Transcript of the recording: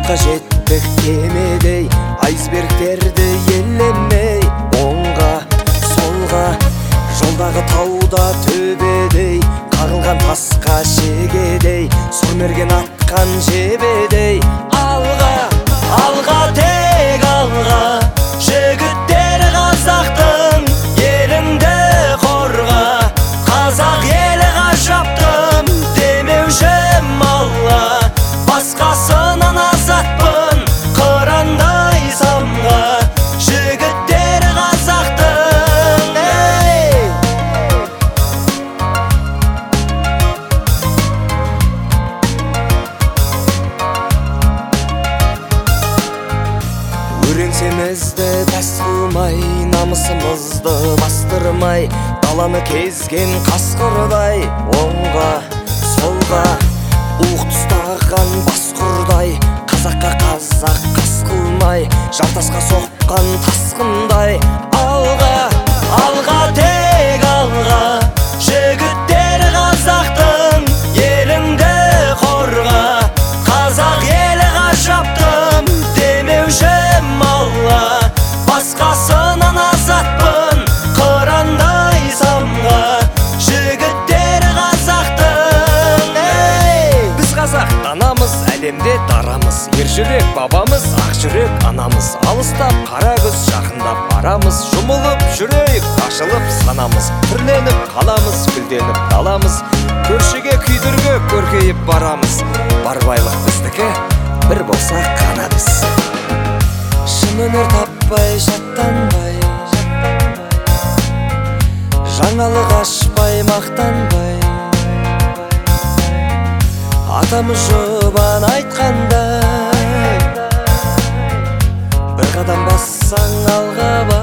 баққа жетпек кемедей, айсбергтерді елемей, оңға солға жолдағы тауда төбедей, қағылған тасқа шегедей, сұрмерген атқан жебедей. Алға, алға, тек алға, жігіттер қазақтың, еліңді қорға, қазақ елі ғажаптым демеуші малға, басқасынан азатпын қырандай самға, жігіттер қазақтың. Өреңсемізді тәс қылмай, намысымызды бастырмай, даланы кезген қасқырдай, оңға солға уық тұстаған басқұрдай, қазаққа қазақ қас қылмай, жартасқа соққан тасқындай. Алға, алға, тек алға, жігіттер қазақтың, еліңді қорға, қазақ елі ғажаптым демеуші малға, басқасынан азатпын қырандай самға, жігіттер қазақтың. Біз қазақ данамыз, әлемде дарамыз, ержүрек бабамыз, ақ жүрек анамыз, алыстап қара күз жақындап барамыз, жұмылып жүрейік ашылып санамыз, түрленіп қаламыз, гүлденіп даламыз, көршіге күйдірге көркейіп барамыз, бар байлық біздікі, бір болсақ қана біз. Шын өнер таппай жаттанбай, жаңалық ашпай мақтанбай, атамыз жұбан айтқандай, бір қадам бассаң алға бар.